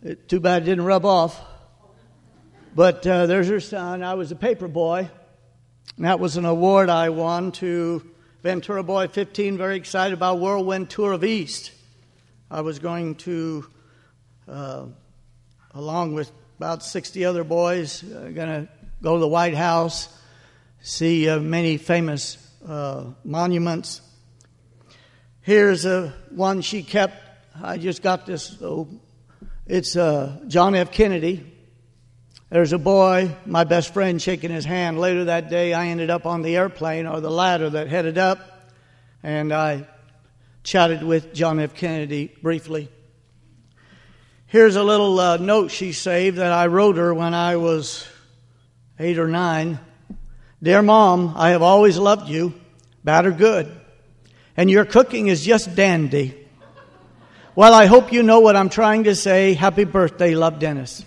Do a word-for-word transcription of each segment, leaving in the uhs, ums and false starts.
It, too bad it didn't rub off. But uh, there's her son. I was a paper boy. And that was an award I won to Ventura Boy fifteen, very excited about Whirlwind Tour of East. I was going to, uh, along with about sixty other boys, uh, going to go to the White House, see uh, many famous uh, monuments. Here's a one she kept. I just got this. Oh, it's uh, John F. Kennedy. There's a boy, my best friend, shaking his hand. Later that day, I ended up on the airplane or the ladder that headed up, and I chatted with John F. Kennedy briefly. Here's a little uh, note she saved that I wrote her when I was eight or nine. Dear Mom, I have always loved you, bad or good, and your cooking is just dandy. Well, I hope you know what I'm trying to say. Happy birthday, love, Dennis.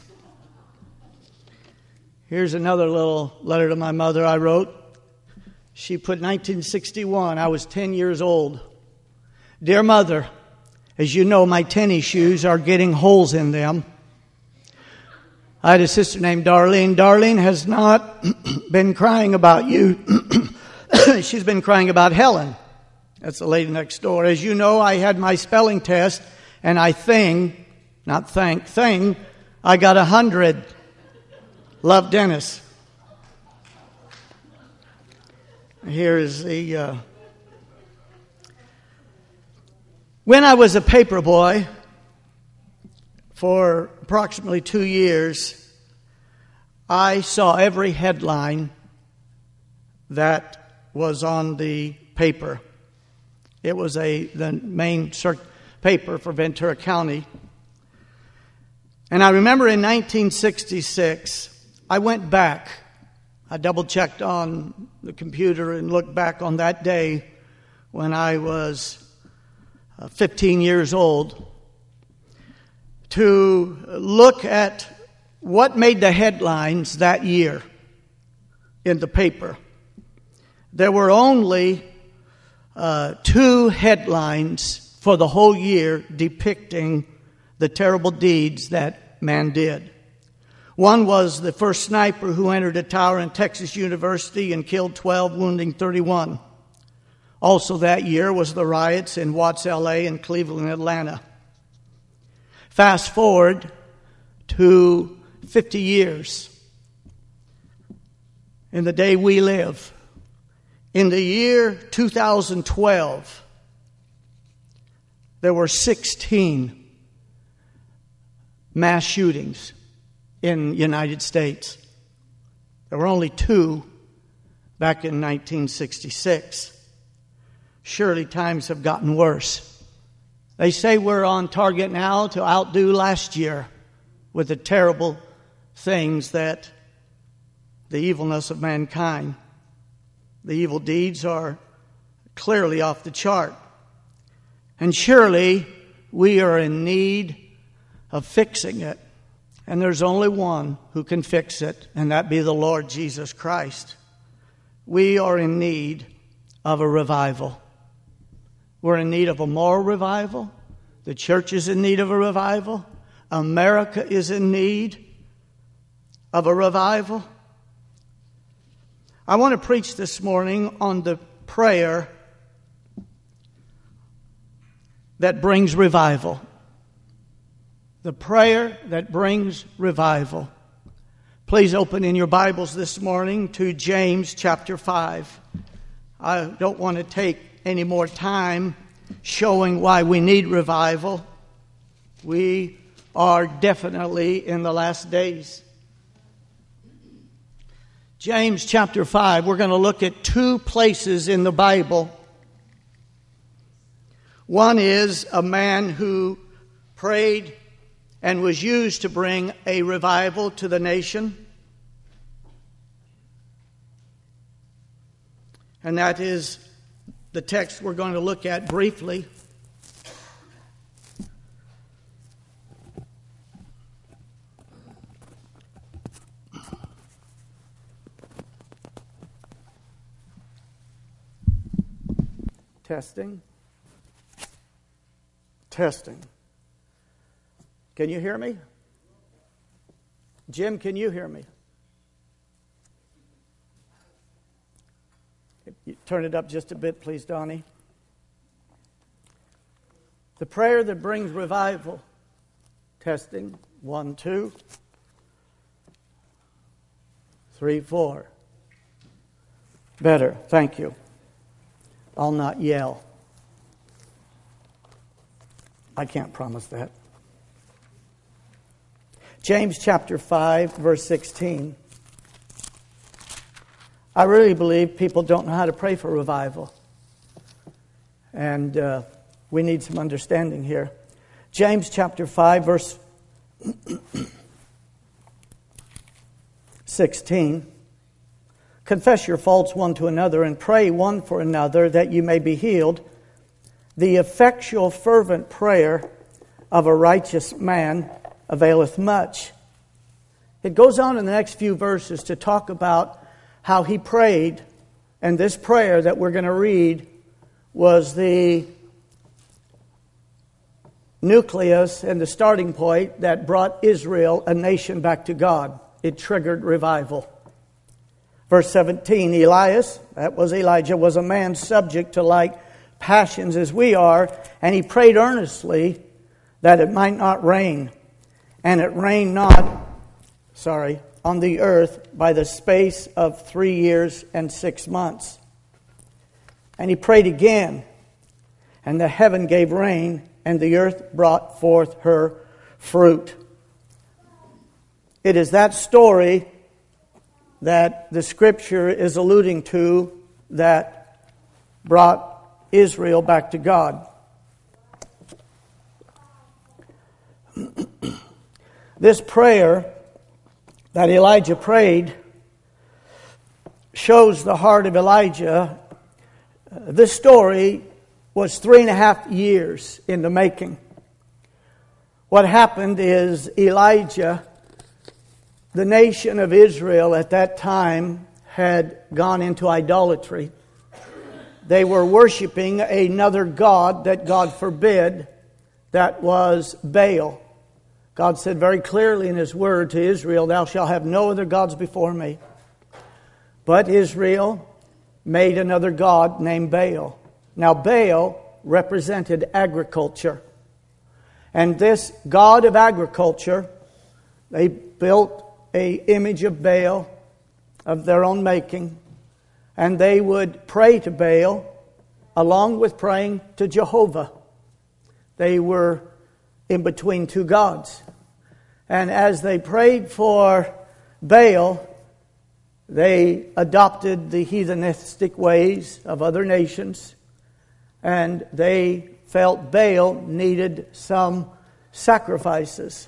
Here's another little letter to my mother I wrote. She put nineteen sixty-one. I was ten years old. Dear Mother, as you know, my tennis shoes are getting holes in them. I had a sister named Darlene. Darlene has not been crying about you. She's been crying about Helen. That's the lady next door. As you know, I had my spelling test, and I thing, not thank, thing, I got a hundred. Love, Dennis. Here is the... Uh, when I was a paper boy for approximately two years, I saw every headline that was on the paper. It was a the main cir- paper for Ventura County. And I remember in nineteen sixty-six... I went back. I double-checked on the computer and looked back on that day when I was uh, fifteen years old to look at what made the headlines that year in the paper. There were only uh, two headlines for the whole year depicting the terrible deeds that man did. One was the first sniper who entered a tower in Texas University and killed twelve, wounding thirty-one. Also that year was the riots in Watts, L A and Cleveland, Atlanta. Fast forward to fifty years in the day we live. In the year two thousand twelve, there were sixteen mass shootings in the United States. There were only two back in nineteen sixty-six. Surely times have gotten worse. They say we're on target now to outdo last year with the terrible things that the evilness of mankind. The evil deeds are clearly off the chart. And surely we are in need of fixing it. And there's only one who can fix it, and that be the Lord Jesus Christ. We are in need of a revival. We're in need of a moral revival. The church is in need of a revival. America is in need of a revival. I want to preach this morning on the prayer that brings revival. The prayer that brings revival. Please open in your Bibles this morning to James chapter five. I don't want to take any more time showing why we need revival. We are definitely in the last days. James chapter five, we're going to look at two places in the Bible. One is a man who prayed and was used to bring a revival to the nation. And that is the text we're going to look at briefly. Testing. Testing. Can you hear me? Jim, can you hear me? You turn it up just a bit, please, Donnie. The prayer that brings revival. Testing. One, two. Three, four. Better. Thank you. I'll not yell. I can't promise that. James chapter five, verse sixteen. I really believe people don't know how to pray for revival. And uh, we need some understanding here. James chapter five, verse sixteen. Confess your faults one to another and pray one for another that you may be healed. The effectual fervent prayer of a righteous man availeth much. It goes on in the next few verses to talk about how he prayed, and this prayer that we're going to read was the nucleus and the starting point that brought Israel, a nation, back to God. It triggered revival. Verse seventeen, Elias, that was Elijah, was a man subject to like passions as we are, and he prayed earnestly that it might not rain. And it rained not, sorry, on the earth by the space of three years and six months. And he prayed again, and the heaven gave rain, and the earth brought forth her fruit. It is that story that the Scripture is alluding to that brought Israel back to God. This prayer that Elijah prayed shows the heart of Elijah. This story was three and a half years in the making. What happened is Elijah, the nation of Israel at that time, had gone into idolatry. They were worshiping another god that God forbid, that was Baal. God said very clearly in His word to Israel, "Thou shalt have no other gods before me." But Israel made another god named Baal. Now Baal represented agriculture. And this god of agriculture, they built an image of Baal of their own making. And they would pray to Baal along with praying to Jehovah. They were in between two gods. And as they prayed for Baal, they adopted the heathenistic ways of other nations. And they felt Baal needed some sacrifices.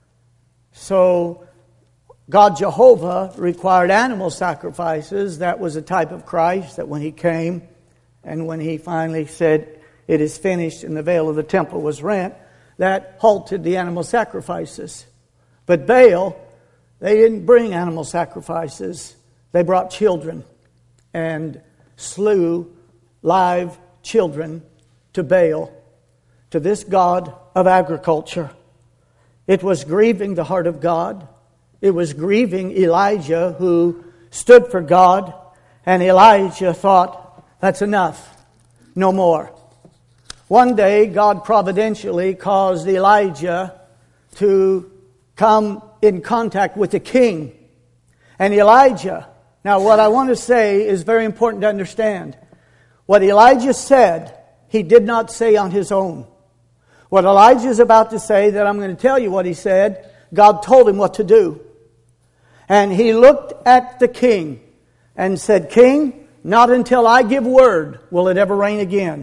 So God Jehovah required animal sacrifices. That was a type of Christ, that when He came and when He finally said, "It is finished," and the veil of the temple was rent, that halted the animal sacrifices. But Baal, they didn't bring animal sacrifices. They brought children and slew live children to Baal, to this god of agriculture. It was grieving the heart of God. It was grieving Elijah, who stood for God. And Elijah thought, that's enough. No more. One day, God providentially caused Elijah to come in contact with the king. And Elijah, now what I want to say is very important to understand. What Elijah said, he did not say on his own. What Elijah is about to say, that I'm going to tell you what he said, God told him what to do. And he looked at the king and said, "King, not until I give word will it ever rain again."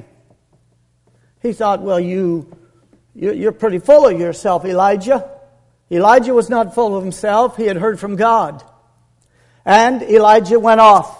He thought, well, you, you're pretty full of yourself, Elijah. Elijah was not full of himself. He had heard from God. And Elijah went off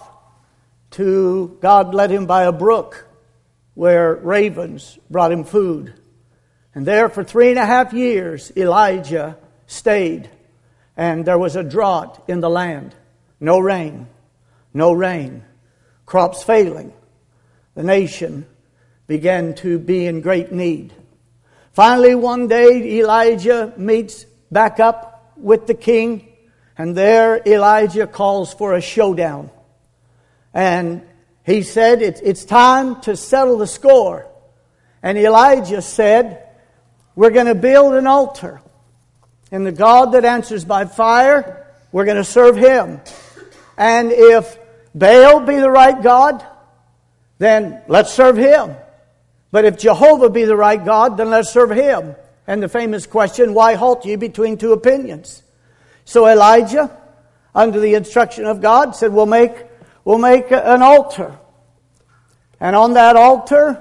to, God led him by a brook where ravens brought him food. And there for three and a half years, Elijah stayed. And there was a drought in the land. No rain. No rain. Crops failing. The nation began to be in great need. Finally, one day, Elijah meets back up with the king. And there Elijah calls for a showdown. And he said, it's, it's time to settle the score. And Elijah said, we're going to build an altar. And the God that answers by fire, we're going to serve Him. And if Baal be the right God, then let's serve him. But if Jehovah be the right God, then let's serve Him. And the famous question, why halt ye between two opinions? So Elijah, under the instruction of God, said, we'll make, we'll make an altar. And on that altar,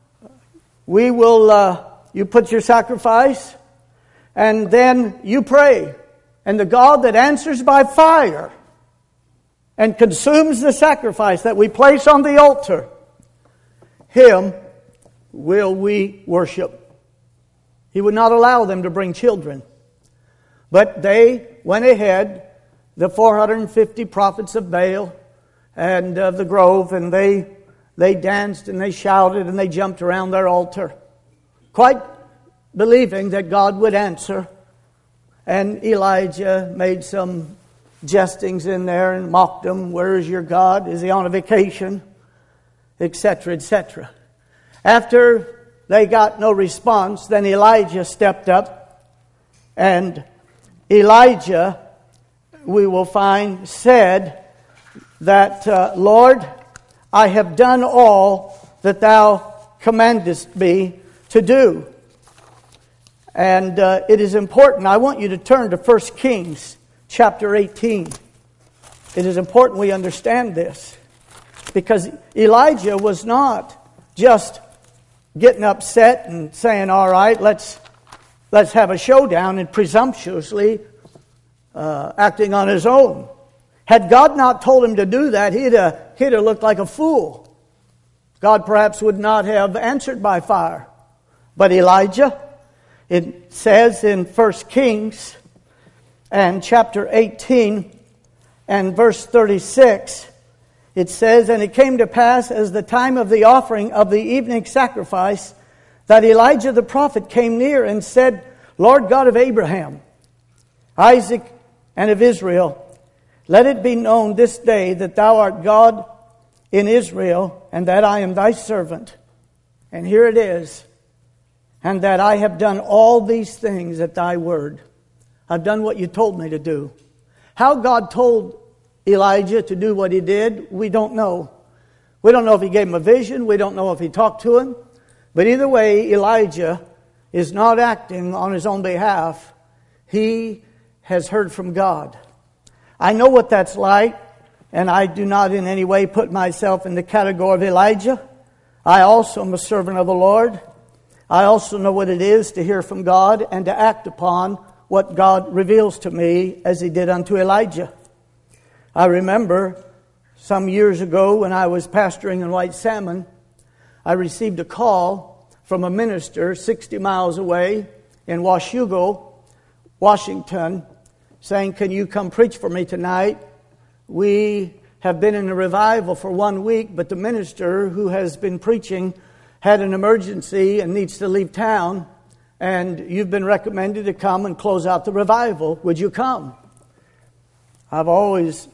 we will, uh, you put your sacrifice, and then you pray. And the God that answers by fire and consumes the sacrifice that we place on the altar, Him will we worship. He would not allow them to bring children. But they went ahead, the four hundred fifty prophets of Baal and of the grove, and they they danced and they shouted and they jumped around their altar, quite believing that God would answer. And Elijah made some jestings in there and mocked them. Where is your God? Is He on a vacation? Etc., et cetera. After they got no response, then Elijah stepped up, and Elijah, we will find, said that, uh, Lord, I have done all that Thou commandest me to do. And uh, it is important. I want you to turn to First Kings chapter eighteen. It is important we understand this, because Elijah was not just getting upset and saying, all right, let's let's have a showdown, and presumptuously uh, acting on his own. Had God not told him to do that, he'd have, he'd have looked like a fool. God perhaps would not have answered by fire. But Elijah, it says in First Kings and chapter eighteen and verse thirty-six, it says, and it came to pass as the time of the offering of the evening sacrifice, that Elijah the prophet came near and said, Lord God of Abraham, Isaac, and of Israel, let it be known this day that Thou art God in Israel, and that I am Thy servant. And here it is. And that I have done all these things at Thy word. I've done what You told me to do. How God told Elijah to do what he did, we don't know. We don't know if He gave him a vision. We don't know if He talked to him. But either way, Elijah is not acting on his own behalf. He has heard from God. I know what that's like, and I do not in any way put myself in the category of Elijah. I also am a servant of the Lord. I also know what it is to hear from God and to act upon what God reveals to me, as He did unto Elijah. I remember some years ago when I was pastoring in White Salmon, I received a call from a minister sixty miles away in Washougal, Washington, saying, can you come preach for me tonight? We have been in a revival for one week, but the minister who has been preaching had an emergency and needs to leave town, and you've been recommended to come and close out the revival. Would you come? I've always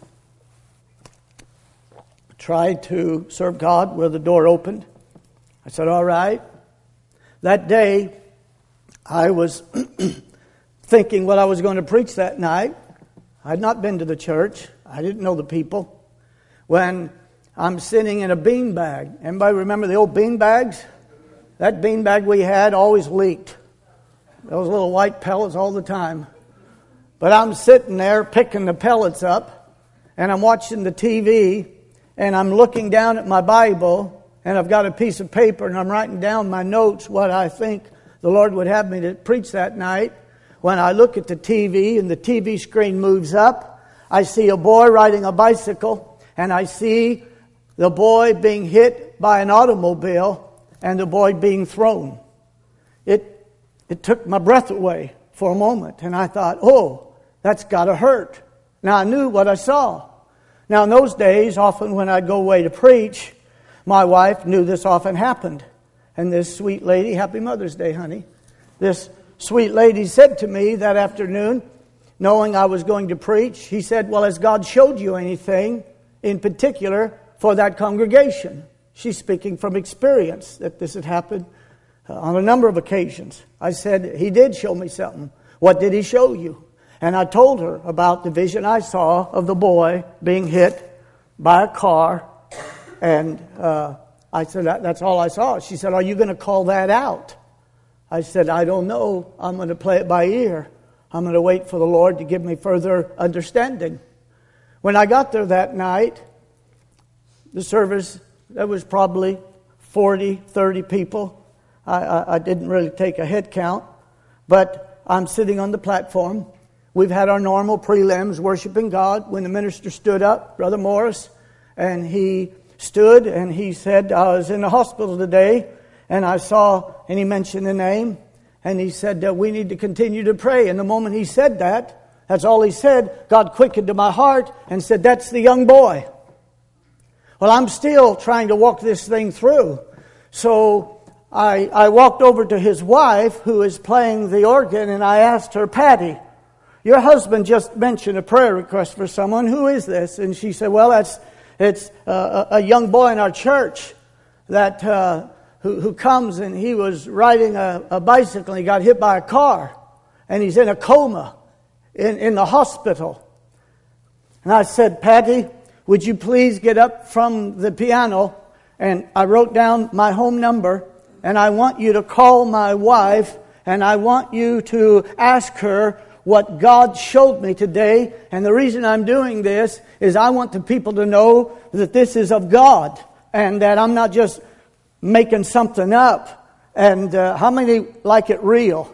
tried to serve God where the door opened. I said, all right. That day, I was thinking what I was going to preach that night. I had not been to the church. I didn't know the people. When I'm sitting in a bean bag. Anybody remember the old bean bags? That bean bag we had always leaked. Those little white pellets all the time. But I'm sitting there picking the pellets up, and I'm watching the T V, and I'm looking down at my Bible, and I've got a piece of paper, and I'm writing down my notes, what I think the Lord would have me to preach that night. When I look at the T V, and the T V screen moves up, I see a boy riding a bicycle, and I see the boy being hit by an automobile, and the boy being thrown. It, it took my breath away for a moment, and I thought, oh, that's got to hurt. Now, I knew what I saw. Now, in those days, often when I'd go away to preach, my wife knew this often happened. And this sweet lady, Happy Mother's Day, honey. This sweet lady said to me that afternoon, knowing I was going to preach. He said, well, has God showed you anything in particular for that congregation? She's speaking from experience that this had happened uh, on a number of occasions. I said, He did show me something. What did He show you? And I told her about the vision I saw of the boy being hit by a car. And uh, I said, that, that's all I saw. She said, are you going to call that out? I said, I don't know. I'm going to play it by ear. I'm going to wait for the Lord to give me further understanding. When I got there that night, the service, there was probably forty, thirty people. I, I, I didn't really take a head count. But I'm sitting on the platform. We've had our normal prelims, worshiping God. When the minister stood up, Brother Morris, and he stood and he said, I was in the hospital today, and I saw, and he mentioned the name, and he said, uh, we need to continue to pray. And the moment he said that, that's all he said, God quickened to my heart and said, that's the young boy. Well, I'm still trying to walk this thing through. So I, I walked over to his wife, who is playing the organ, and I asked her, Patty, your husband just mentioned a prayer request for someone. Who is this? And she said, well, that's it's uh, a young boy in our church that uh, who, who comes, and he was riding a, a bicycle and he got hit by a car. And he's in a coma in, in the hospital. And I said, Patty, would you please get up from the piano? And I wrote down my home number. And I want you to call my wife. And I want you to ask her what God showed me today. And the reason I'm doing this is I want the people to know that this is of God. And that I'm not just making something up. And uh, how many like it real?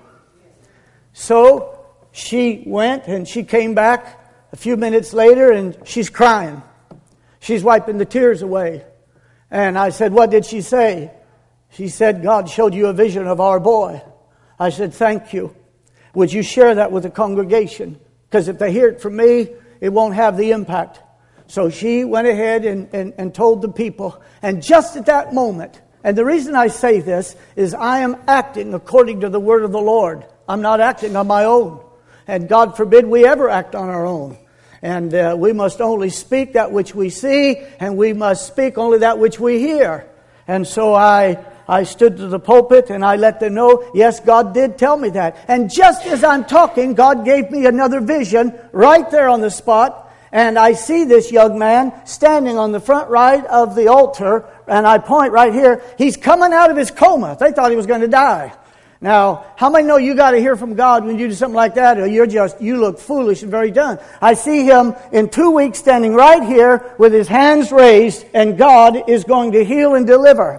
So she went and she came back a few minutes later and she's crying. She's wiping the tears away. And I said, what did she say? She said, God showed you a vision of our boy. I said, thank you. Would you share that with the congregation? Because if they hear it from me, it won't have the impact. So she went ahead and, and, and told the people. And just at that moment, and the reason I say this is I am acting according to the word of the Lord. I'm not acting on my own. And God forbid we ever act on our own. And uh, we must only speak that which we see, and we must speak only that which we hear. And so I... I stood to the pulpit and I let them know, yes, God did tell me that. And just as I'm talking, God gave me another vision right there on the spot. And I see this young man standing on the front right of the altar. And I point right here. He's coming out of his coma. They thought he was going to die. Now, how many know you got to hear from God when you do something like that? Or you're just, you look foolish and very done. I see him in two weeks standing right here with his hands raised. And God is going to heal and deliver.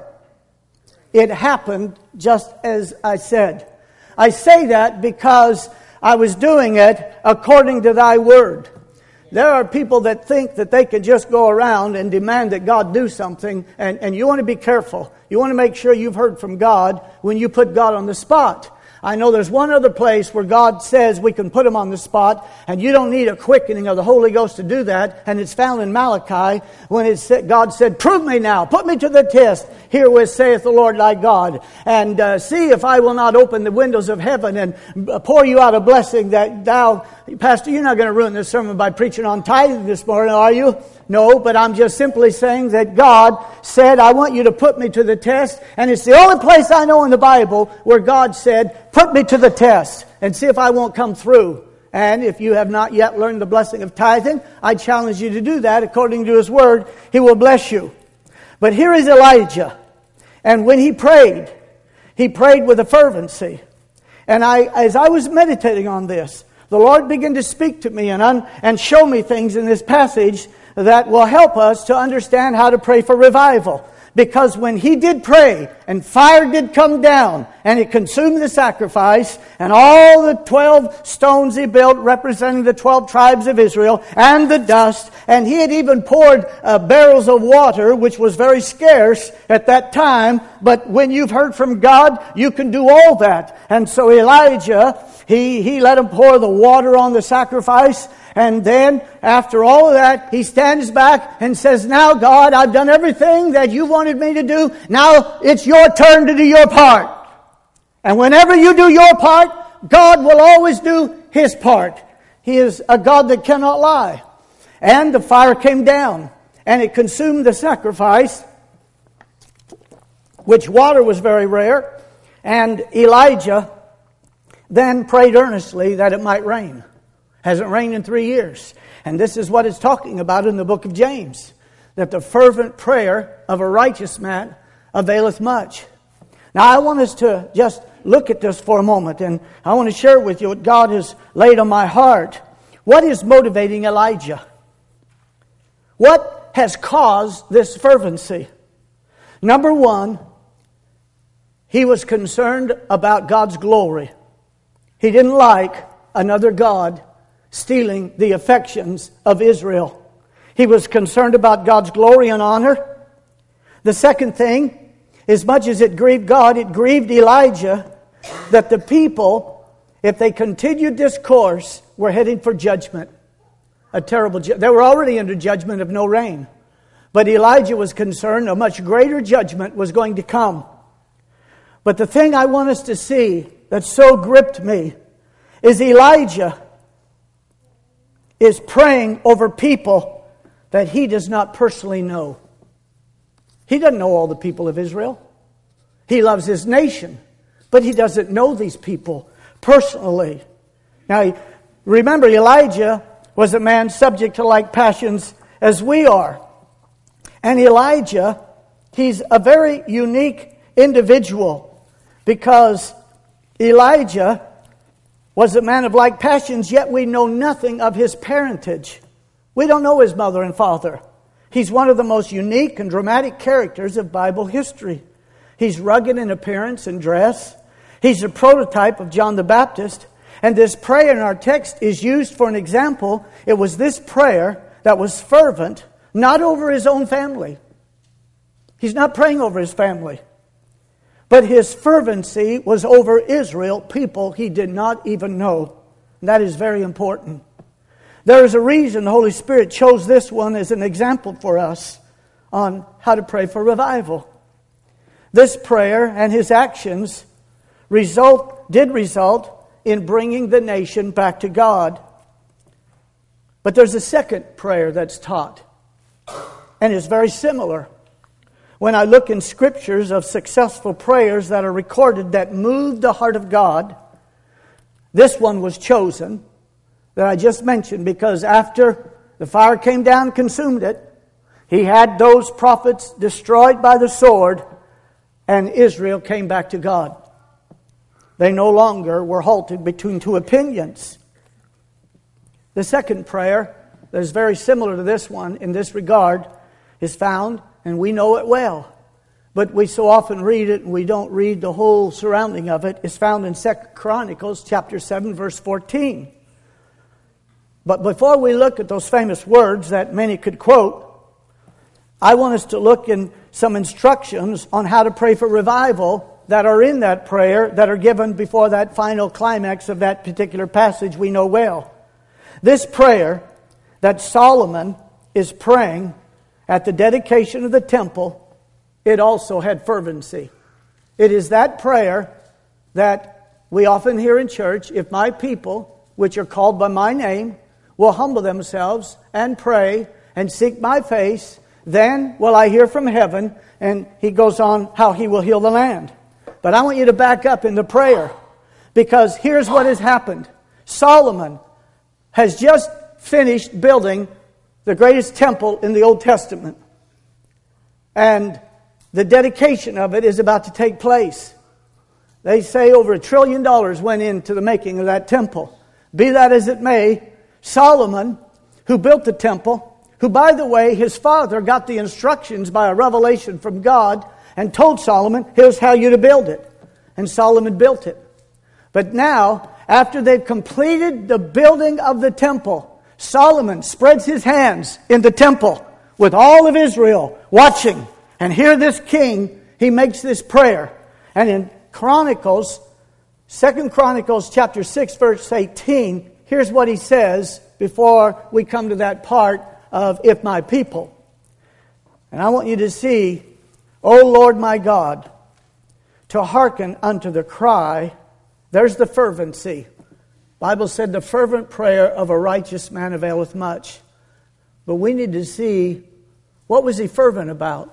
It happened just as I said. I say that because I was doing it according to thy word. There are people that think that they can just go around and demand that God do something, and, and you want to be careful. You want to make sure you've heard from God when you put God on the spot. I know there's one other place where God says we can put Him on the spot, and you don't need a quickening of the Holy Ghost to do that, and it's found in Malachi when it said, God said, prove me now, put me to the test, herewith saith the Lord thy God, and uh, see if I will not open the windows of heaven and pour you out a blessing that thou... Pastor, you're not going to ruin this sermon by preaching on tithing this morning, are you? No, but I'm just simply saying that God said, I want you to put me to the test. And it's the only place I know in the Bible where God said, put me to the test and see if I won't come through. And if you have not yet learned the blessing of tithing, I challenge you to do that according to His word. He will bless you. But here is Elijah. And when he prayed, he prayed with a fervency. And I, as I was meditating on this, the Lord began to speak to me and, un, and show me things in this passage that will help us to understand how to pray for revival. Because when he did pray, and fire did come down, and it consumed the sacrifice, and all the twelve stones he built representing the twelve tribes of Israel, and the dust, and he had even poured uh, barrels of water, which was very scarce at that time, but when you've heard from God, you can do all that. And so Elijah, he, he let him pour the water on the sacrifice, and then, after all of that, he stands back and says, now, God, I've done everything that you wanted me to do. Now, it's your turn to do your part. And whenever you do your part, God will always do His part. He is a God that cannot lie. And the fire came down, and it consumed the sacrifice, which water was very rare. And Elijah then prayed earnestly that it might rain. Hasn't rained in three years. And this is what it's talking about in the book of James, that the fervent prayer of a righteous man availeth much. Now I want us to just look at this for a moment, and I want to share with you what God has laid on my heart. What is motivating Elijah? What has caused this fervency? Number one, he was concerned about God's glory. He didn't like another god stealing the affections of Israel. He was concerned about God's glory and honor. The second thing, as much as it grieved God, it grieved Elijah that the people, if they continued this course, were heading for judgment. A terrible ju- They were already under judgment of no rain. But Elijah was concerned a much greater judgment was going to come. But the thing I want us to see that so gripped me is Elijah is praying over people that he does not personally know. He doesn't know all the people of Israel. He loves his nation, but he doesn't know these people personally. Now, remember, Elijah was a man subject to like passions as we are. And Elijah, he's a very unique individual because Elijah was a man of like passions, yet we know nothing of his parentage. We don't know his mother and father. He's one of the most unique and dramatic characters of Bible history. He's rugged in appearance and dress. He's a prototype of John the Baptist. And this prayer in our text is used for an example. It was this prayer that was fervent, not over his own family. He's not praying over his family. But his fervency was over Israel, people he did not even know. And that is very important. There is a reason the Holy Spirit chose this one as an example for us on how to pray for revival. This prayer and his actions result did result in bringing the nation back to God. But there's a second prayer that's taught, and it's very similar. When I look in scriptures of successful prayers that are recorded that moved the heart of God, this one was chosen that I just mentioned because after the fire came down and consumed it, he had those prophets destroyed by the sword, and Israel came back to God. They no longer were halted between two opinions. The second prayer that is very similar to this one in this regard is found, and we know it well, but we so often read it and we don't read the whole surrounding of it. It's found in Second Chronicles chapter seven, verse fourteen. But before we look at those famous words that many could quote, I want us to look in some instructions on how to pray for revival that are in that prayer that are given before that final climax of that particular passage we know well. This prayer that Solomon is praying at the dedication of the temple, it also had fervency. It is that prayer that we often hear in church, if my people, which are called by my name, will humble themselves and pray and seek my face, then will I hear from heaven, and he goes on how he will heal the land. But I want you to back up in the prayer, because here's what has happened. Solomon has just finished building the greatest temple in the Old Testament. And the dedication of it is about to take place. They say over a trillion dollars went into the making of that temple. Be that as it may, Solomon, who built the temple, who, by the way, his father got the instructions by a revelation from God and told Solomon, here's how you're to build it. And Solomon built it. But now, after they've completed the building of the temple, Solomon spreads his hands in the temple with all of Israel watching. And here this king, he makes this prayer. And in Chronicles, Second Chronicles chapter six, verse eighteen, here's what he says before we come to that part of if my people. And I want you to see, O Lord my God, to hearken unto the cry. There's the fervency. Bible said the fervent prayer of a righteous man availeth much. But we need to see, what was he fervent about?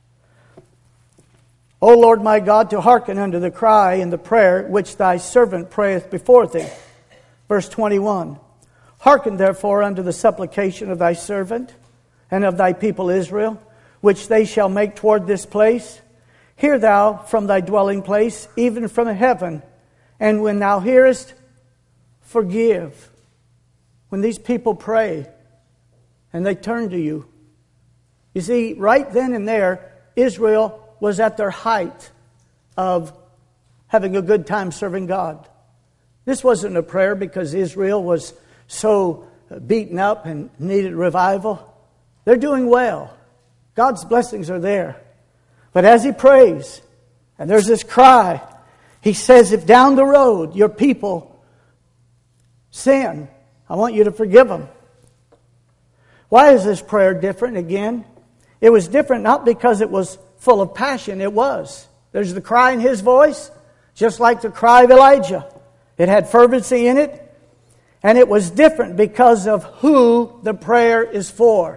O Lord my God, to hearken unto the cry and the prayer which thy servant prayeth before thee. Verse twenty-one. Hearken therefore unto the supplication of thy servant and of thy people Israel, which they shall make toward this place. Hear thou from thy dwelling place, even from heaven, and when thou hearest, forgive. When these people pray and they turn to you. You see, right then and there, Israel was at their height of having a good time serving God. This wasn't a prayer because Israel was so beaten up and needed revival. They're doing well. God's blessings are there. But as he prays, and there's this cry, he says, if down the road your people sin, I want you to forgive them. Why is this prayer different again? It was different not because it was full of passion. It was. There's the cry in his voice, just like the cry of Elijah. It had fervency in it. And it was different because of who the prayer is for.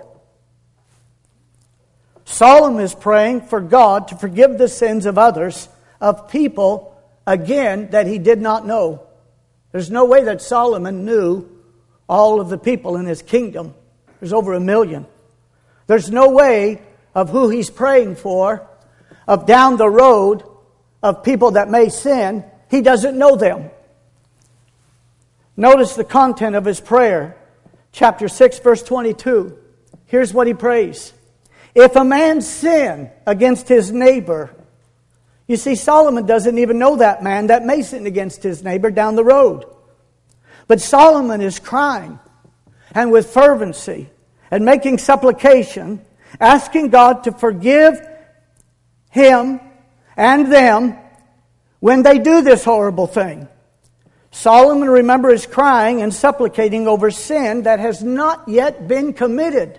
Solomon is praying for God to forgive the sins of others, of people, again, that he did not know. There's no way that Solomon knew all of the people in his kingdom. There's over a million. There's no way of who he's praying for, of down the road, of people that may sin. He doesn't know them. Notice the content of his prayer. Chapter six, verse twenty-two. Here's what he prays. If a man sin against his neighbor. You see, Solomon doesn't even know that man that may sin against his neighbor down the road. But Solomon is crying, and with fervency, and making supplication, asking God to forgive him and them when they do this horrible thing. Solomon, remember, is crying and supplicating over sin that has not yet been committed.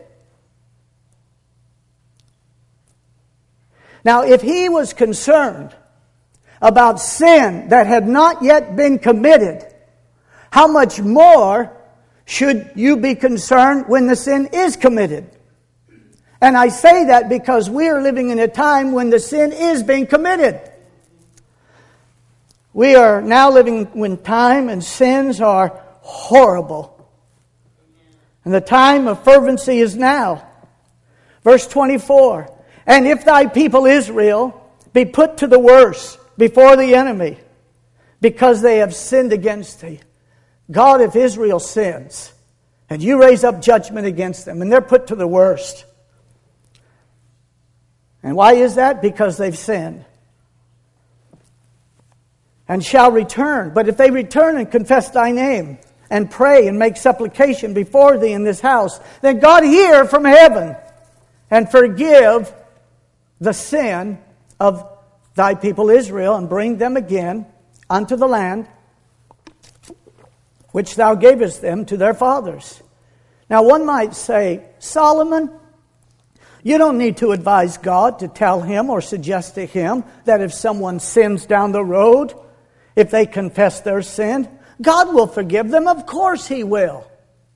Now, if he was concerned about sin that had not yet been committed, how much more should you be concerned when the sin is committed? And I say that because we are living in a time when the sin is being committed. We are now living when time and sins are horrible. And the time of fervency is now. Verse twenty-four. And if thy people Israel be put to the worse before the enemy, because they have sinned against thee. God, if Israel sins, and you raise up judgment against them, and they're put to the worst. And why is that? Because they've sinned. And shall return. But if they return and confess thy name, and pray and make supplication before thee in this house, then God hear from heaven, and forgive the sin of thy people Israel, and bring them again unto the land which thou gavest them to their fathers. Now one might say, Solomon, you don't need to advise God to tell him or suggest to him that if someone sins down the road, if they confess their sin, God will forgive them. Of course he will.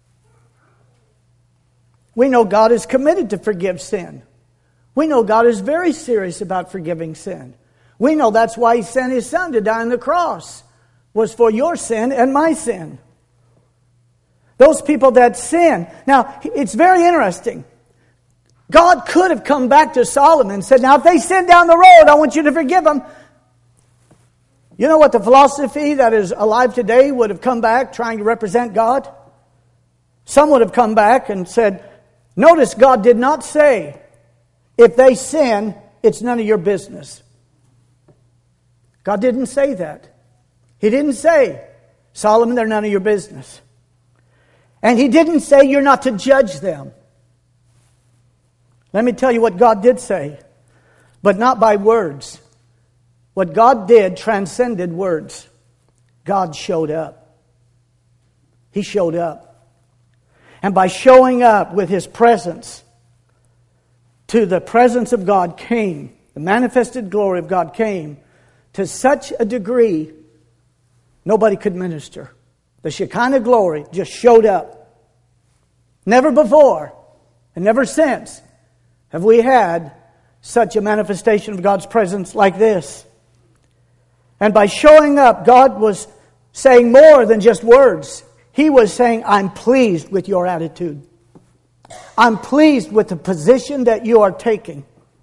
We know God is committed to forgive sin. We know God is very serious about forgiving sin. We know that's why he sent his son to die on the cross, was for your sin and my sin. Those people that sin. Now, it's very interesting. God could have come back to Solomon and said, now if they sin down the road, I want you to forgive them. You know what the philosophy that is alive today would have come back trying to represent God? Some would have come back and said, notice God did not say, if they sin, it's none of your business. God didn't say that. He didn't say, Solomon, they're none of your business. And he didn't say you're not to judge them. Let me tell you what God did say, but not by words. What God did transcended words. God showed up. He showed up. And by showing up with his presence, to the presence of God came, the manifested glory of God came to such a degree, nobody could minister. The Shekinah glory just showed up. Never before and never since have we had such a manifestation of God's presence like this. And by showing up, God was saying more than just words. He was saying, I'm pleased with your attitude. I'm pleased with the position that you are taking.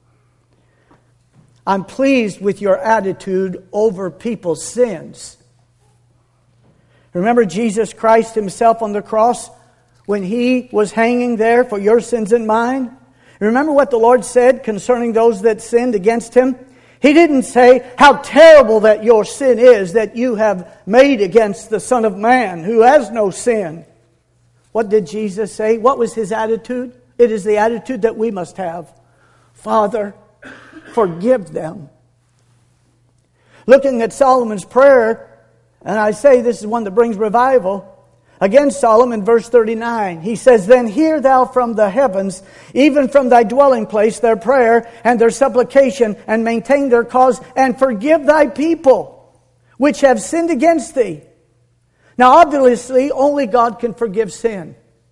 I'm pleased with your attitude over people's sins. Remember Jesus Christ himself on the cross when he was hanging there for your sins and mine? Remember what the Lord said concerning those that sinned against him? He didn't say how terrible that your sin is that you have made against the Son of Man who has no sin. What did Jesus say? What was his attitude? It is the attitude that we must have. Father, forgive them. Looking at Solomon's prayer, and I say this is one that brings revival. Again, Solomon, verse thirty-nine, he says, Then hear thou from the heavens, even from thy dwelling place, their prayer and their supplication, and maintain their cause, and forgive thy people, which have sinned against thee. Now, obviously, only God can forgive sin.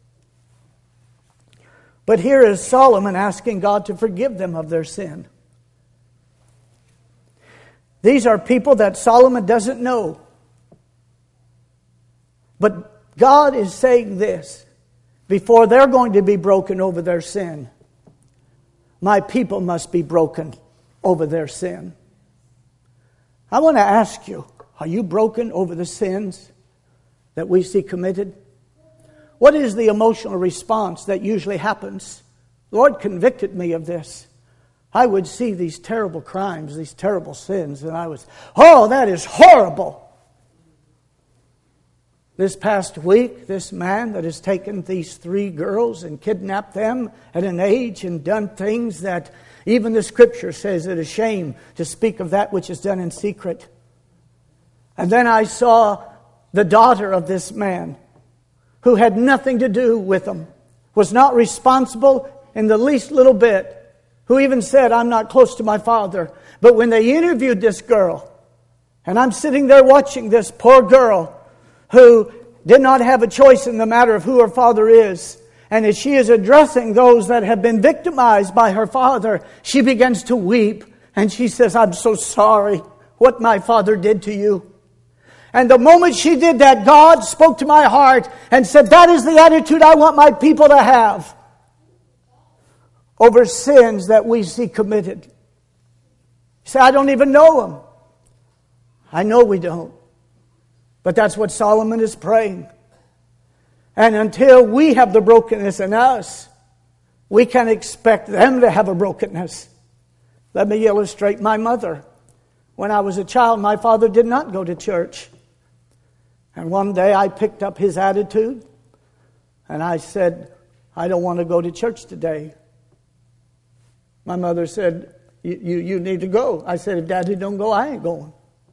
But here is Solomon asking God to forgive them of their sin. These are people that Solomon doesn't know. But God is saying this before they're going to be broken over their sin. My people must be broken over their sin. I want to ask you, are you broken over the sins that we see committed? What is the emotional response that usually happens? The Lord convicted me of this. I would see these terrible crimes, these terrible sins, and I was, oh, that is horrible. This past week, this man that has taken these three girls and kidnapped them at an age and done things that even the Scripture says it is shame to speak of that which is done in secret. And then I saw the daughter of this man who had nothing to do with them, was not responsible in the least little bit, who even said, I'm not close to my father. But when they interviewed this girl, and I'm sitting there watching this poor girl who did not have a choice in the matter of who her father is. And as she is addressing those that have been victimized by her father, she begins to weep. And she says, I'm so sorry what my father did to you. And the moment she did that, God spoke to my heart and said, that is the attitude I want my people to have over sins that we see committed. You say, I don't even know them. I know we don't. But that's what Solomon is praying. And until we have the brokenness in us, we can expect them to have a brokenness. Let me illustrate my mother. When I was a child, my father did not go to church. And one day I picked up his attitude and I said, I don't want to go to church today. My mother said, you, you, you need to go. I said, if Daddy don't go, I ain't going.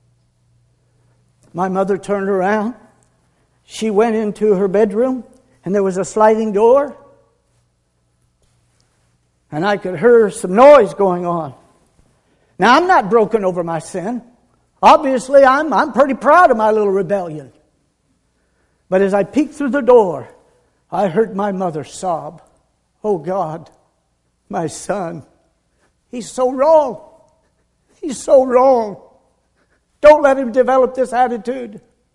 My mother turned around. She went into her bedroom, and there was a sliding door. And I could hear some noise going on. Now, I'm not broken over my sin. Obviously, I'm, I'm pretty proud of my little rebellion. But as I peeked through the door, I heard my mother sob. Oh, God, my son, he's so wrong. He's so wrong. Don't let him develop this attitude.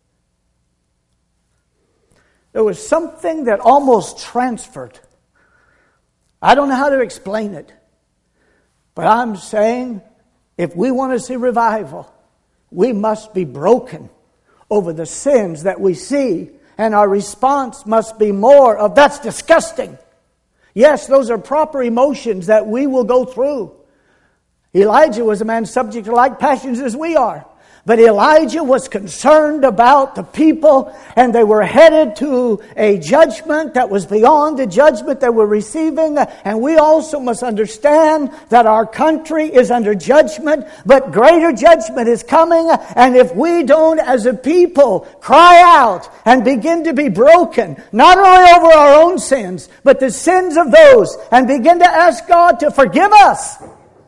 There was something that almost transferred. I don't know how to explain it. But I'm saying, if we want to see revival, we must be broken over the sins that we see. And our response must be more of, that's disgusting. Yes, those are proper emotions that we will go through. Elijah was a man subject to like passions as we are. But Elijah was concerned about the people, and they were headed to a judgment that was beyond the judgment they were receiving. And we also must understand that our country is under judgment, but greater judgment is coming. And if we don't, as a people, cry out and begin to be broken, not only over our own sins, but the sins of those, and begin to ask God to forgive us,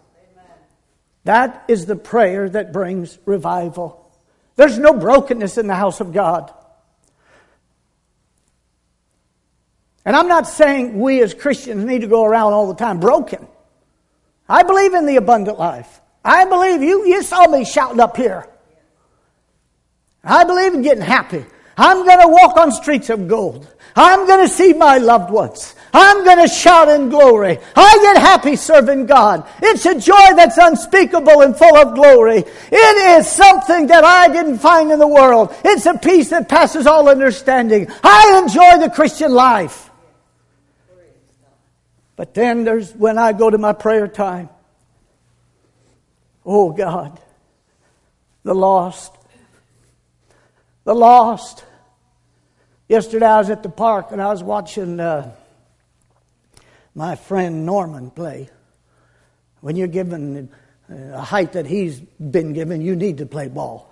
that is the prayer that brings revival. There's no brokenness in the house of God. And I'm not saying we as Christians need to go around all the time broken. I believe in the abundant life. I believe you, you saw me shouting up here. I believe in getting happy. I'm going to walk on streets of gold. I'm going to see my loved ones. I'm going to shout in glory. I get happy serving God. It's a joy that's unspeakable and full of glory. It is something that I didn't find in the world. It's a peace that passes all understanding. I enjoy the Christian life. But then there's when I go to my prayer time. Oh God, the lost. The lost. Yesterday I was at the park and I was watching uh, my friend Norman play. When you're given a height that he's been given, you need to play ball.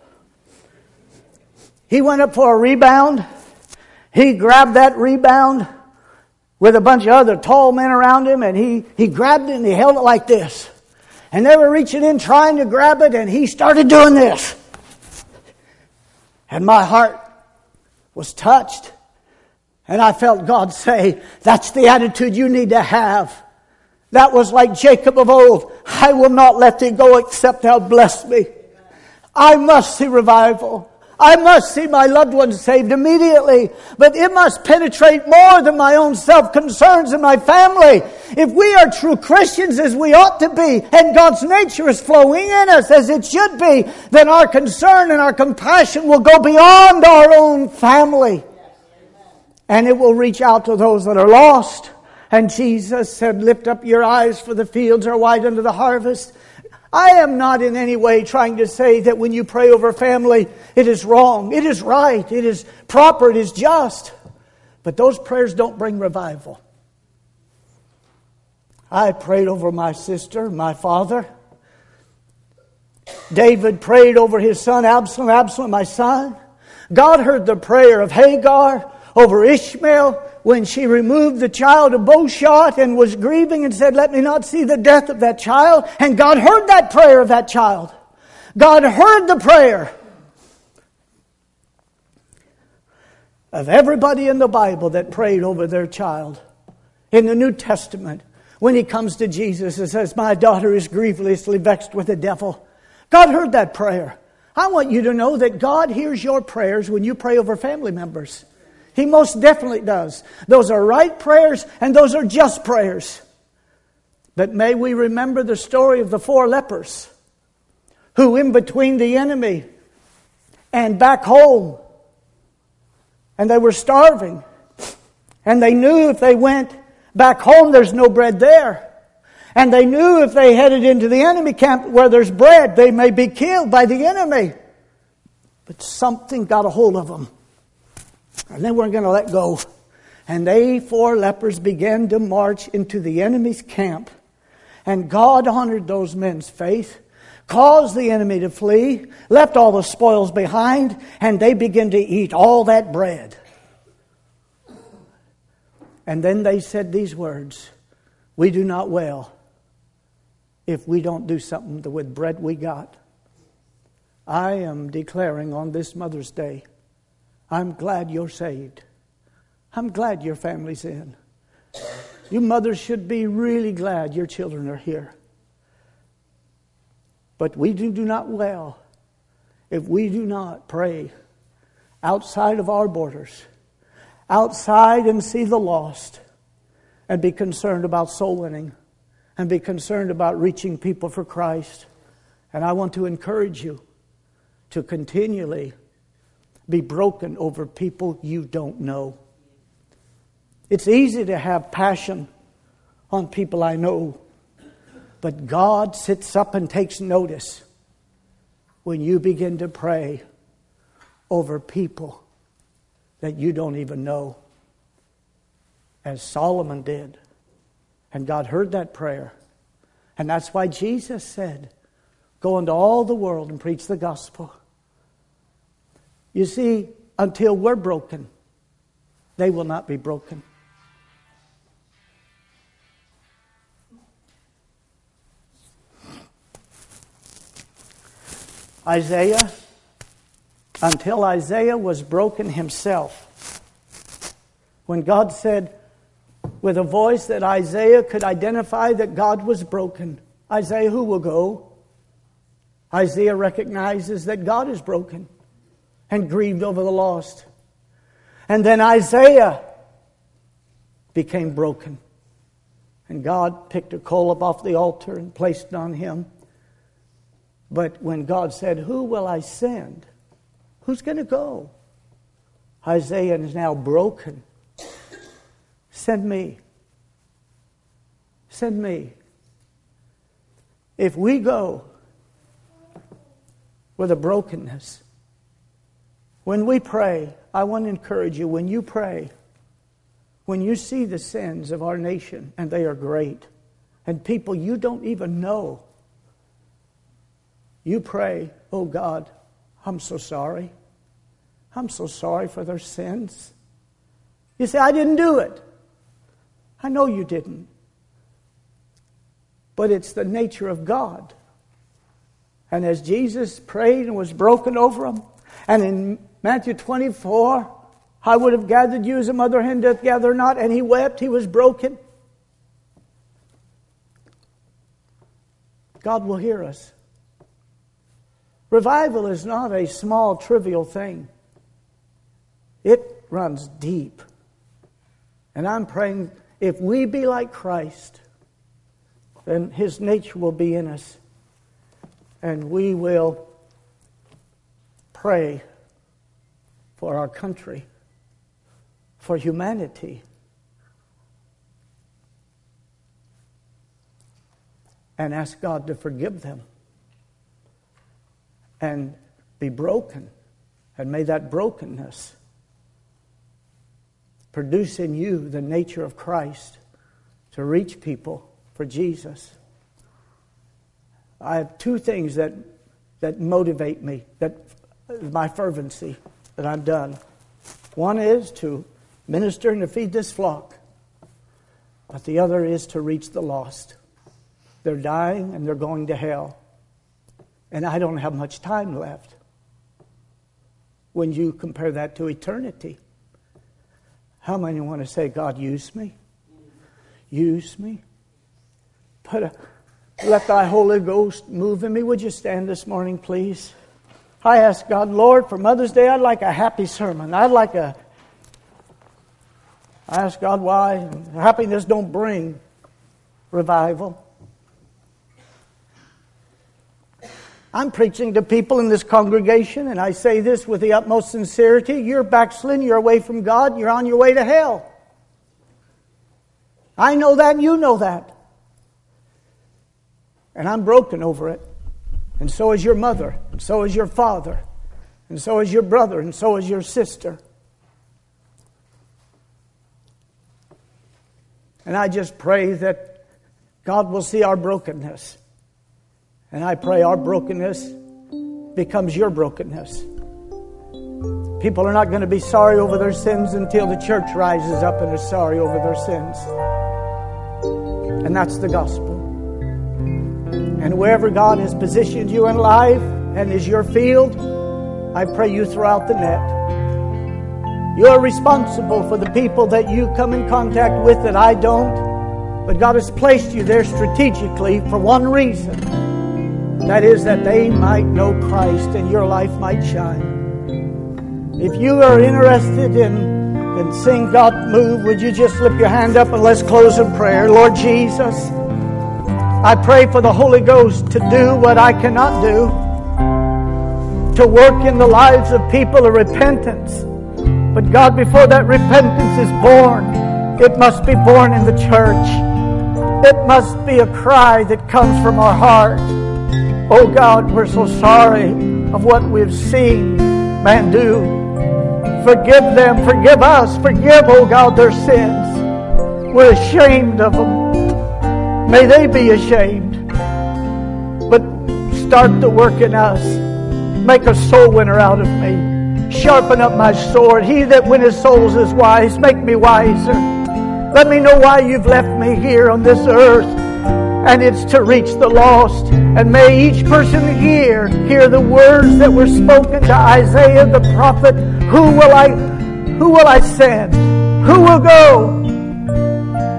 He went up for a rebound. He grabbed that rebound with a bunch of other tall men around him, and he, he grabbed it and he held it like this. And they were reaching in trying to grab it, and he started doing this. And my heart was touched. And I felt God say, that's the attitude you need to have. That was like Jacob of old. I will not let thee go except thou bless me. I must see revival. I must see my loved ones saved immediately. But it must penetrate more than my own self-concerns and my family. If we are true Christians as we ought to be, and God's nature is flowing in us as it should be, then our concern and our compassion will go beyond our own family. And it will reach out to those that are lost. And Jesus said, lift up your eyes, for the fields are wide unto the harvest. I am not in any way trying to say that when you pray over family, it is wrong. It is right. It is proper. It is just. But those prayers don't bring revival. I prayed over my sister, my father. David prayed over his son Absalom. Absalom, my son. God heard the prayer of Hagar over Ishmael when she removed the child of bowshot and was grieving and said, let me not see the death of that child. And God heard that prayer of that child. God heard the prayer of everybody in the Bible that prayed over their child. In the New Testament, when he comes to Jesus and says, my daughter is grievously vexed with the devil. God heard that prayer. I want you to know that God hears your prayers when you pray over family members. He most definitely does. Those are right prayers and those are just prayers. But may we remember the story of the four lepers who in between the enemy and back home, and they were starving. And they knew if they went back home there's no bread there. And they knew if they headed into the enemy camp where there's bread, they may be killed by the enemy. But something got a hold of them. And they weren't going to let go. And they four lepers began to march into the enemy's camp. And God honored those men's faith, caused the enemy to flee, left all the spoils behind, and they began to eat all that bread. And then they said these words, we do not well if we don't do something with bread we got. I am declaring on this Mother's Day, I'm glad you're saved. I'm glad your family's in. You mothers should be really glad your children are here. But we do, do not well if we do not pray outside of our borders, outside and see the lost, and be concerned about soul winning, and be concerned about reaching people for Christ. And I want to encourage you to continually be broken over people you don't know. It's easy to have passion on people I know, but God sits up and takes notice when you begin to pray over people that you don't even know, as Solomon did. And God heard that prayer. And that's why Jesus said, go into all the world and preach the gospel. You see, until we're broken, they will not be broken. Isaiah, until Isaiah was broken himself, when God said, with a voice that Isaiah could identify that God was broken. Isaiah, who will go? Isaiah recognizes that God is broken and grieved over the lost. And then Isaiah became broken. And God picked a coal up off the altar and placed it on him. But when God said, who will I send? Who's going to go? Isaiah is now broken. Send me. Send me. If we go with a brokenness, when we pray, I want to encourage you, when you pray, when you see the sins of our nation, and they are great, and people you don't even know, you pray, oh God, I'm so sorry. I'm so sorry for their sins. You say, I didn't do it. I know you didn't. But it's the nature of God. And as Jesus prayed and was broken over them, and in Matthew twenty-four, I would have gathered you as a mother hen doth gather not, and he wept, he was broken. God will hear us. Revival is not a small, trivial thing. It runs deep. And I'm praying, if we be like Christ, then his nature will be in us. And we will pray for our country, for humanity. And ask God to forgive them. And be broken. And may that brokenness produce in you the nature of Christ to reach people for Jesus. I have two things that that motivate me, that my fervency, that I'm done. One is to minister and to feed this flock. But the other is to reach the lost. They're dying and they're going to hell. And I don't have much time left when you compare that to eternity. How many want to say, God, use me? Use me? Put a, let thy Holy Ghost move in me. Would you stand this morning, please? I ask God, Lord, for Mother's Day, I'd like a happy sermon. I'd like a... I ask God why happiness don't bring revival. I'm preaching to people in this congregation, and I say this with the utmost sincerity. You're backslidden, you're away from God, you're on your way to hell. I know that, and you know that. And I'm broken over it. And so is your mother, and so is your father, and so is your brother, and so is your sister. And I just pray that God will see our brokenness. And I pray our brokenness becomes your brokenness. People are not going to be sorry over their sins until the church rises up and is sorry over their sins. And that's the gospel. And wherever God has positioned you in life and is your field, I pray you throw out the net. You're responsible for the people that you come in contact with that I don't. But God has placed you there strategically for one reason. That is that they might know Christ and your life might shine. If you are interested in, in seeing God move, would you just slip your hand up and let's close in prayer. Lord Jesus, I pray for the Holy Ghost to do what I cannot do. To work in the lives of people of repentance. But God, before that repentance is born, it must be born in the church. It must be a cry that comes from our heart. Oh God, we're so sorry of what we've seen man do. Forgive them, forgive us, forgive, oh God, their sins. We're ashamed of them. May they be ashamed. But start the work in us. Make a soul winner out of me. Sharpen up my sword. He that winneth souls is wise. Make me wiser. Let me know why you've left me here on this earth. And it's to reach the lost. And may each person here hear the words that were spoken to Isaiah the prophet. Who will I, who will I send? Who will go?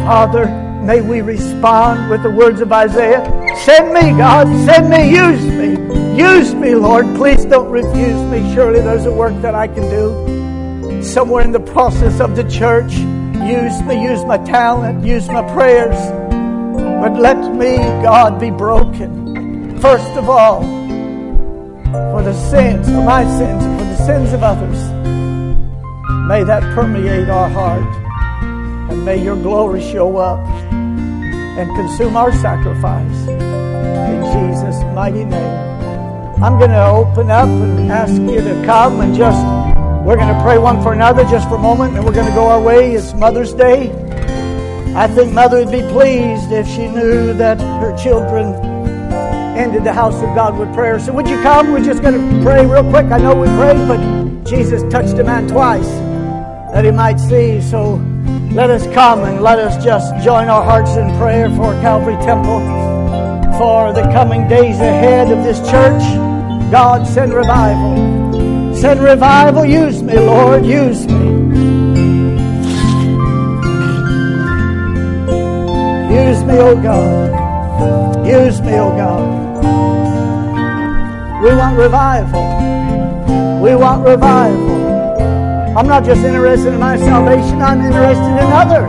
Father, may we respond with the words of Isaiah. Send me, God. Send me. Use me. Use me, Lord. Please don't refuse me. Surely there's a work that I can do. Somewhere in the process of the church, use me. Use my talent. Use my prayers. But let me, God, be broken. First of all, for the sins, for my sins, and for the sins of others. May that permeate our heart. And may your glory show up and consume our sacrifice. In Jesus' mighty name. I'm going to open up and ask you to come and just, we're going to pray one for another just for a moment, and we're going to go our way. It's Mother's Day. I think Mother would be pleased if she knew that her children ended the house of God with prayer. So would you come? We're just going to pray real quick. I know we prayed, but Jesus touched a man twice that he might see. So let us come and let us just join our hearts in prayer for Calvary Temple, for the coming days ahead of this church. God, send revival. Send revival. Use me, Lord. Use me. Use me, oh God. Use me, oh God. We want revival. We want revival. I'm not just interested in my salvation, I'm interested in others.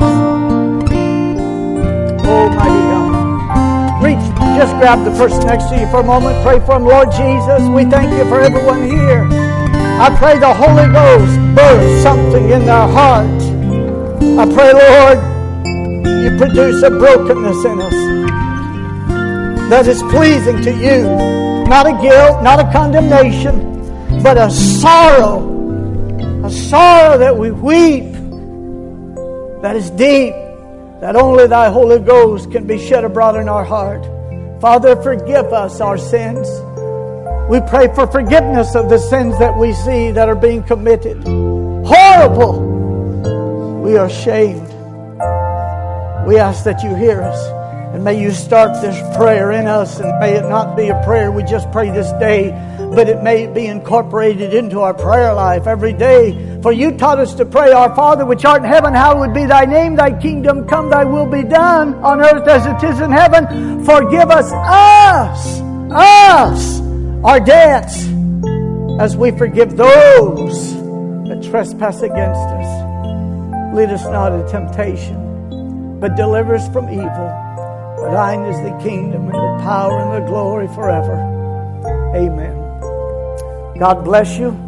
Oh, mighty God. Reach, just grab the person next to you for a moment. Pray for him. Lord Jesus, we thank you for everyone here. I pray the Holy Ghost burst something in their heart. I pray, Lord, you produce a brokenness in us that is pleasing to you. Not a guilt, not a condemnation, but a sorrow. A sorrow that we weep, that is deep, that only thy Holy Ghost can be shed abroad in our heart. Father, forgive us our sins. We pray for forgiveness of the sins that we see that are being committed. Horrible. We are ashamed. We ask that you hear us. And may you start this prayer in us, and may it not be a prayer we just pray this day, but it may be incorporated into our prayer life every day. For you taught us to pray, Our Father which art in heaven, hallowed be thy name, thy kingdom come, thy will be done on earth as it is in heaven. Forgive us, us, us, our debts, as we forgive those that trespass against us. Lead us not into temptation, but deliver us from evil. For thine is the kingdom and the power and the glory forever. Amen. God bless you.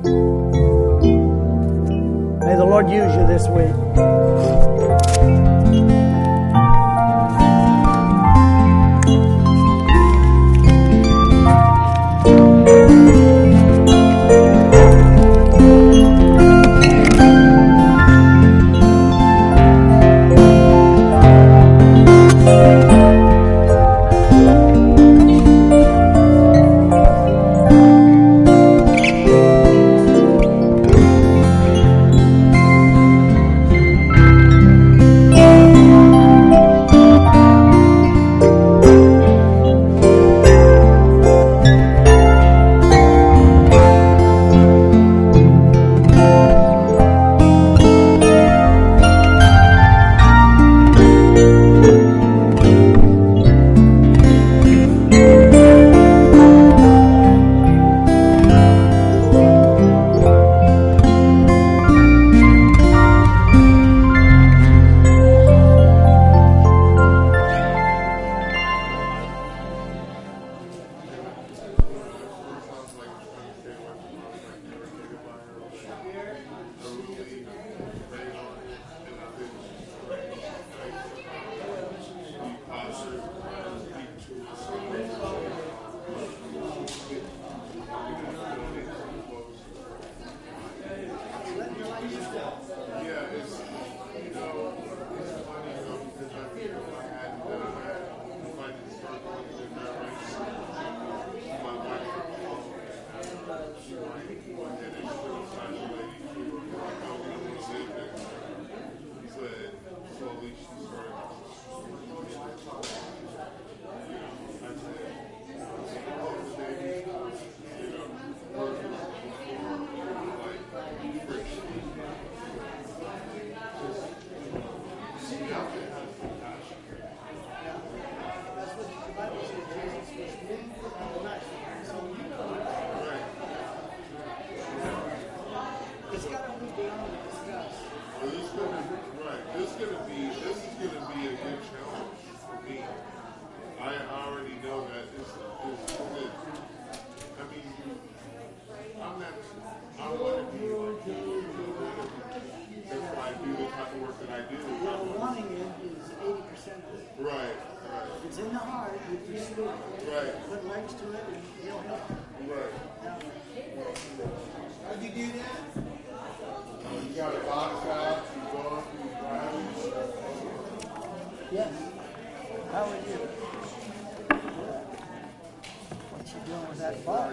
May the Lord use you this week. in the heart. If you speak, Right. put legs to it, and he'll help. Right. How'd you do that? You got a box out, you go up, you drive. Yes. How are you? What you doing with that ball?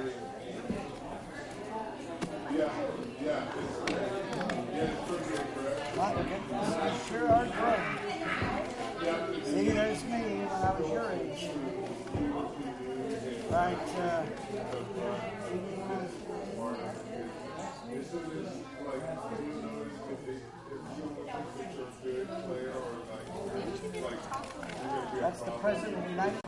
Yeah, yeah. It's, yeah, it's pretty good, correct? Wow, you sure are growing. See, there's me when I was your age. Right, uh, This is like, you know, if they, if someone thinks they're a good player or like, like, that's the president of the United